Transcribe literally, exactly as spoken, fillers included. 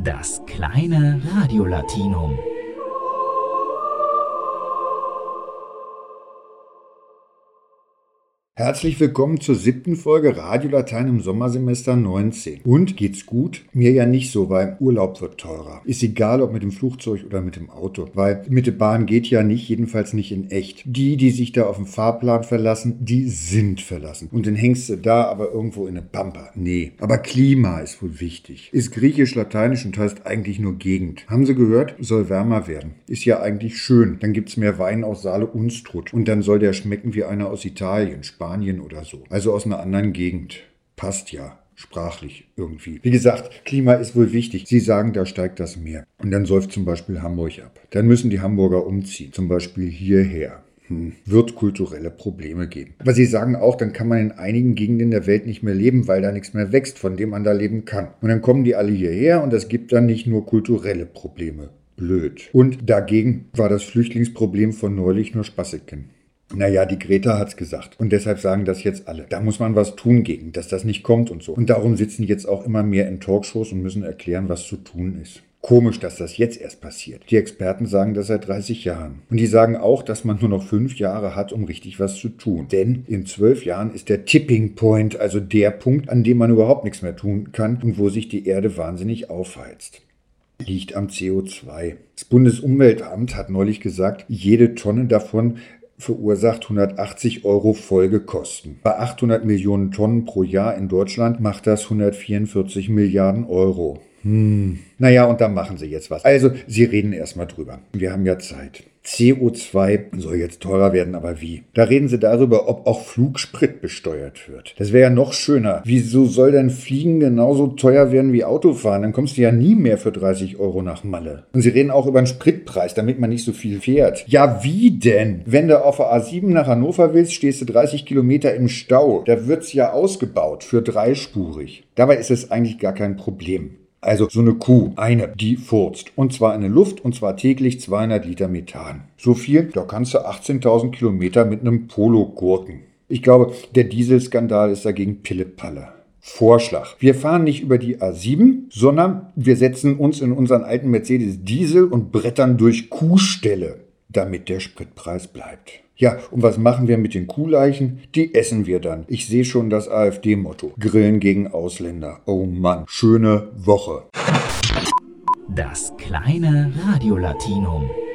Das kleine Radiolatinum. Herzlich willkommen zur siebten Folge Radiolatein im Sommersemester neunzehn. Und geht's gut? Mir ja nicht so, weil Urlaub wird teurer. Ist egal, ob mit dem Flugzeug oder mit dem Auto, weil mit der Bahn geht ja nicht, jedenfalls nicht in echt. Die, die sich da auf den Fahrplan verlassen, die sind verlassen. Und dann hängst du da aber irgendwo in eine Pampa. Nee, aber Klima ist wohl wichtig. Ist griechisch-lateinisch und heißt eigentlich nur Gegend. Haben Sie gehört? Soll wärmer werden. Ist ja eigentlich schön. Dann gibt's mehr Wein aus Saale Unstrut. Und dann soll der schmecken wie einer aus Italien, Spanien. Spanien oder so. Also aus einer anderen Gegend. Passt ja. Sprachlich irgendwie. Wie gesagt, Klima ist wohl wichtig. Sie sagen, da steigt das Meer. Und dann säuft zum Beispiel Hamburg ab. Dann müssen die Hamburger umziehen. Zum Beispiel hierher. Hm. Wird kulturelle Probleme geben. Aber Sie sagen auch, dann kann man in einigen Gegenden der Welt nicht mehr leben, weil da nichts mehr wächst, von dem man da leben kann. Und dann kommen die alle hierher und das gibt dann nicht nur kulturelle Probleme. Blöd. Und dagegen war das Flüchtlingsproblem von neulich nur Spaßigen. Naja, die Greta hat's gesagt. Und deshalb sagen das jetzt alle. Da muss man was tun gegen, dass das nicht kommt und so. Und darum sitzen jetzt auch immer mehr in Talkshows und müssen erklären, was zu tun ist. Komisch, dass das jetzt erst passiert. Die Experten sagen das seit dreißig Jahren. Und die sagen auch, dass man nur noch fünf Jahre hat, um richtig was zu tun. Denn in zwölf Jahren ist der Tipping Point, also der Punkt, an dem man überhaupt nichts mehr tun kann und wo sich die Erde wahnsinnig aufheizt. Liegt am C O zwei. Das Bundesumweltamt hat neulich gesagt, jede Tonne davon verursacht hundertachtzig Euro Folgekosten. Bei achthundert Millionen Tonnen pro Jahr in Deutschland macht das hundertvierundvierzig Milliarden Euro. Hm. Naja, und da machen sie jetzt was. Also, sie reden erstmal drüber. Wir haben ja Zeit. C O zwei soll jetzt teurer werden, aber wie? Da reden sie darüber, ob auch Flugsprit besteuert wird. Das wäre ja noch schöner. Wieso soll denn Fliegen genauso teuer werden wie Autofahren? Dann kommst du ja nie mehr für dreißig Euro nach Malle. Und sie reden auch über den Spritpreis, damit man nicht so viel fährt. Ja, wie denn? Wenn du auf der A sieben nach Hannover willst, stehst du dreißig Kilometer im Stau. Da wird's ja ausgebaut für dreispurig. Dabei ist es eigentlich gar kein Problem. Also so eine Kuh, eine, die furzt. Und zwar in der Luft, und zwar täglich zweihundert Liter Methan. So viel, da kannst du achtzehntausend Kilometer mit einem Polo gurken. Ich glaube, der Dieselskandal ist dagegen Pillepalle. Vorschlag. Wir fahren nicht über die A sieben, sondern wir setzen uns in unseren alten Mercedes Diesel und brettern durch Kuhställe, damit der Spritpreis bleibt. Ja, und was machen wir mit den Kuhleichen? Die essen wir dann. Ich sehe schon das AfD-Motto. Grillen gegen Ausländer. Oh Mann, schöne Woche. Das kleine Radiolatinum.